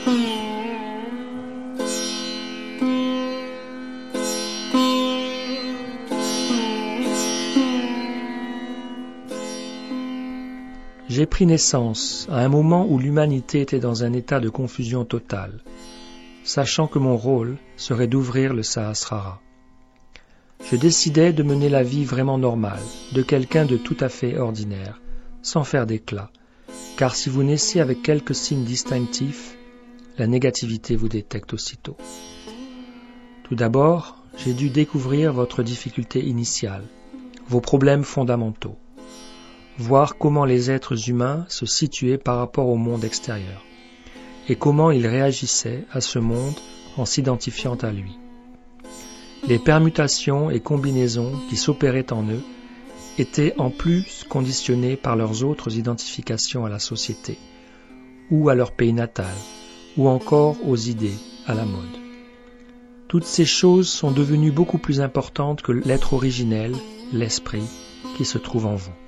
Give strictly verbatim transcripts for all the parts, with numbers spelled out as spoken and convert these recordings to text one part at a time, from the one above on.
J'ai pris naissance à un moment où l'humanité était dans un état de confusion totale, sachant que mon rôle serait d'ouvrir le Sahasrara. Je décidais de mener la vie vraiment normale, de quelqu'un de tout à fait ordinaire, sans faire d'éclat, car si vous naissez avec quelques signes distinctifs, la négativité vous détecte aussitôt. Tout d'abord, j'ai dû découvrir votre difficulté initiale, vos problèmes fondamentaux, voir comment les êtres humains se situaient par rapport au monde extérieur, et comment ils réagissaient à ce monde en s'identifiant à lui. Les permutations et combinaisons qui s'opéraient en eux étaient en plus conditionnées par leurs autres identifications à la société, ou à leur pays natal, ou encore aux idées, à la mode. Toutes ces choses sont devenues beaucoup plus importantes que l'être originel, l'esprit, qui se trouve en vous.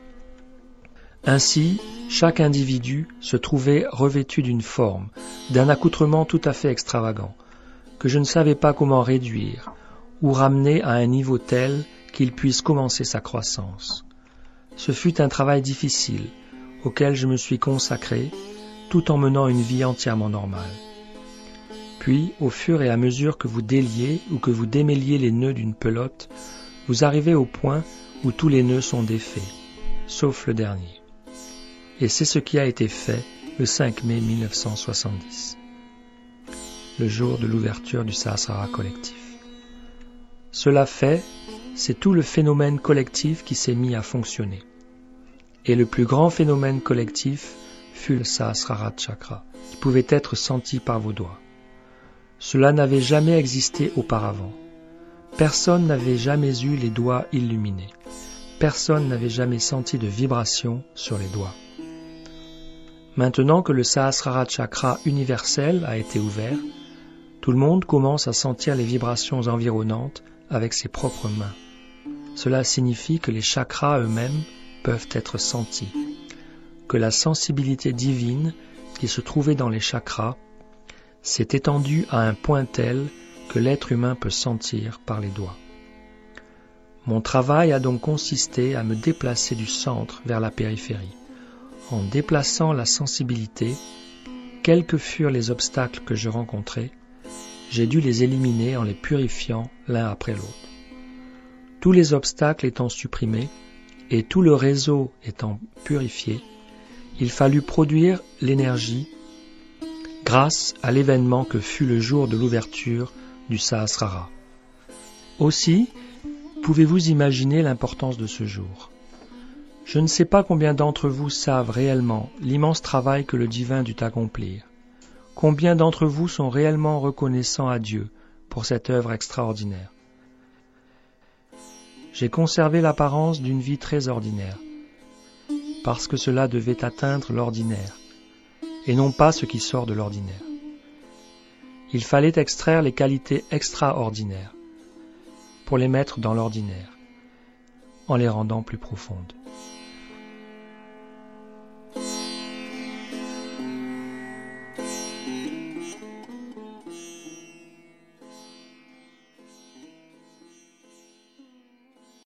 Ainsi, chaque individu se trouvait revêtu d'une forme, d'un accoutrement tout à fait extravagant, que je ne savais pas comment réduire, ou ramener à un niveau tel qu'il puisse commencer sa croissance. Ce fut un travail difficile, auquel je me suis consacré, tout en menant une vie entièrement normale. Puis, au fur et à mesure que vous déliez ou que vous démêliez les nœuds d'une pelote, vous arrivez au point où tous les nœuds sont défaits, sauf le dernier. Et c'est ce qui a été fait le cinq mai mille neuf cent soixante-dix, le jour de l'ouverture du Sahasrara collectif. Cela fait, c'est tout le phénomène collectif qui s'est mis à fonctionner. Et le plus grand phénomène collectif fut le Sahasrara Chakra, qui pouvait être senti par vos doigts. Cela n'avait jamais existé auparavant. Personne n'avait jamais eu les doigts illuminés. Personne n'avait jamais senti de vibration sur les doigts. Maintenant que le Sahasrara Chakra universel a été ouvert, tout le monde commence à sentir les vibrations environnantes avec ses propres mains. Cela signifie que les chakras eux-mêmes peuvent être sentis, que la sensibilité divine qui se trouvait dans les chakras s'est étendue à un point tel que l'être humain peut sentir par les doigts. Mon travail a donc consisté à me déplacer du centre vers la périphérie. En déplaçant la sensibilité, quels que furent les obstacles que je rencontrais, j'ai dû les éliminer en les purifiant l'un après l'autre. Tous les obstacles étant supprimés et tout le réseau étant purifié, il fallut produire l'énergie grâce à l'événement que fut le jour de l'ouverture du Sahasrara. Aussi, pouvez-vous imaginer l'importance de ce jour ? Je ne sais pas combien d'entre vous savent réellement l'immense travail que le divin dut accomplir. Combien d'entre vous sont réellement reconnaissants à Dieu pour cette œuvre extraordinaire. J'ai conservé l'apparence d'une vie très ordinaire, parce que cela devait atteindre l'ordinaire, et non pas ce qui sort de l'ordinaire. Il fallait extraire les qualités extraordinaires, pour les mettre dans l'ordinaire, en les rendant plus profondes.